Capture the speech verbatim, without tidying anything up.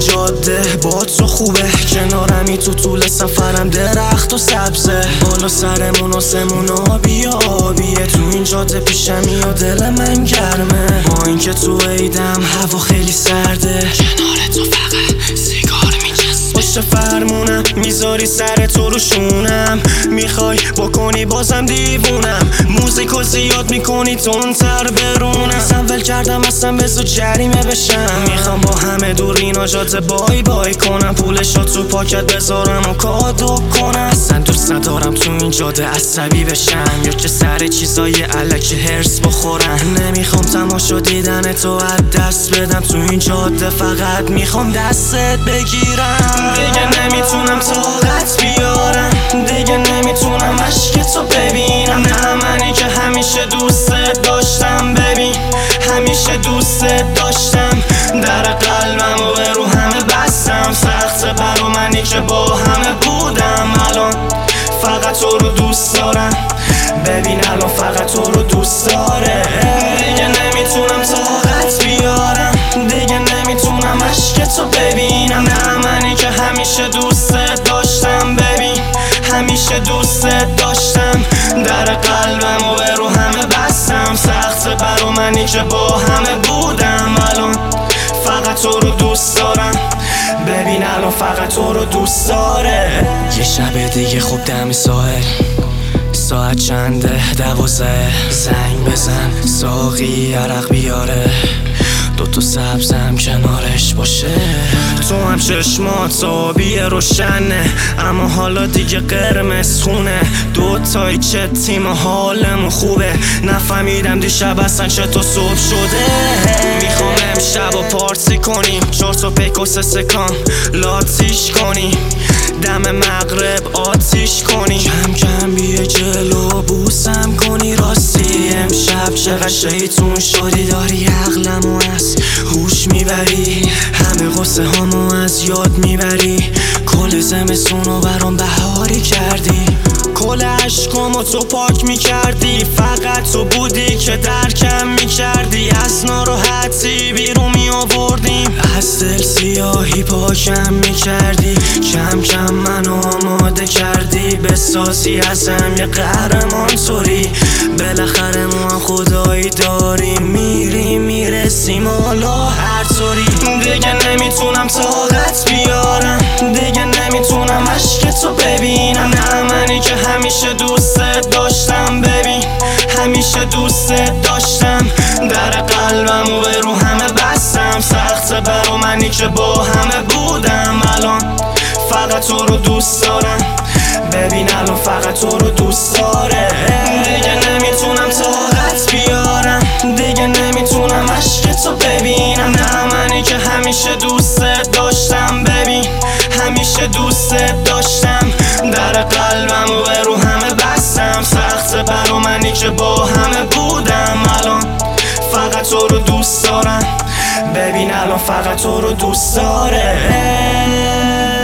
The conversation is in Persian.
جاده با تو خوبه، کنارمی تو طول سفرم درخت و سبزه، بالا سرمون و سمون آبی آبیه، تو این جاده پیشمی و دل من گرمه، با اینکه تو عیدم هوا خیلی سرده، کنار تو فقط سیگار میچسبه، پشت فرمونم میذاری سر تو رو شونم، میخوای بکنی بازم دیوونم، موزیکو زیاد میکنی تندتر برونم، سنول کردم اصلا بزو جریمه بشم، میخوام با همه دور اینا جاده بای بای کنم، پولشو تو پاکت بذارم و کادو کنم، اصلا دوست ندارم تو این جاده عصبی بشم یا که سر چیزای الکی هرس بخورم، نمیخوام تماشا دیدن تو از دست بدم، تو این جاده فقط میخوام دستت بگیرم، دیگه نمیتونم طاقت بیارم، دیگه نمیتونم عشق تو ببینم، نه منی که همیشه دوستت داشتم، ببین همیشه دوستت داشتم، در قلبم و به رو همه بستم، سخته برا منی که با همه بودم، الان فقط تو رو دوست دارم، ببین الان فقط تو رو دوست داره، دیگه نمیتونم طاقت بیارم، دیگه نمیتونم عشق تو ببینم، نه منی که همیشه دوستت داشتم، ببین همیشه دوستت داشتم، در قلبم و به رو همه بستم، سخته برا منی که با همه بودم، الان فقط تو رو دوست دارم، ببین الان فقط تو رو دوست داره. یه شب دیگه خوب دم ساحل، ساعت چنده دوازه، زنگ بزن ساقی عرق بیاره، دوتا سبزم کنارش باشه، تو هم چشمات آبی روشنه اما حالا دیگه قرمز خونه، دوتایی چه تیم حالمون خوبه، نفهمیدم دیشب اصلا چطور صبح شده، میخوام امشب و پارتی کنیم، چهار تا پیک و سه سکام لاتیش کنیم، دم مغرب آتیش کنی، کم کم بیه جلو بوسم کنی، راستی امشب چقدر شیطون شدی، داری عقلمو از هوش میبری، همه غصه هامو از یاد میبری، کل زمستونو برام بهاری کردی، کل عشقامو تو پاک میکردی، فقط تو بودی که درکم میکردی، از ناراحتی بیرون میآوردیم، از دل سیاهی پاکم میکردی، کم کم منو آماده کردی، بسازی ازم یه قهرمان طوری، بالاخره ما خدایی داریم، میریم میرسیم حالا هر طوری، دیگه نمیتونم طاقت بیارم، دیگه نمیتونم عشق تو ببینم، نه منی که همیشه دوستت داشتم، ببین همیشه دوستت داشتم، در قلبم و به رو همه بستم، سخته برا منی که با همه بودم، الان فقط تو رو دوست دارم، ببین الان فقط تو رو دوست داره، دیگه نمیتونم طاقت بیارم، دیگه نمیتونم عشق تو ببینم، نه منی که همیشه دوستت داشتم، ببین همیشه دوستت داشتم، در قلبم و به رو همه بستم، سخته برا منی که با همه بودم، الان فقط تو رو دوست دارم، ببین الان فقط تو رو دوست داره.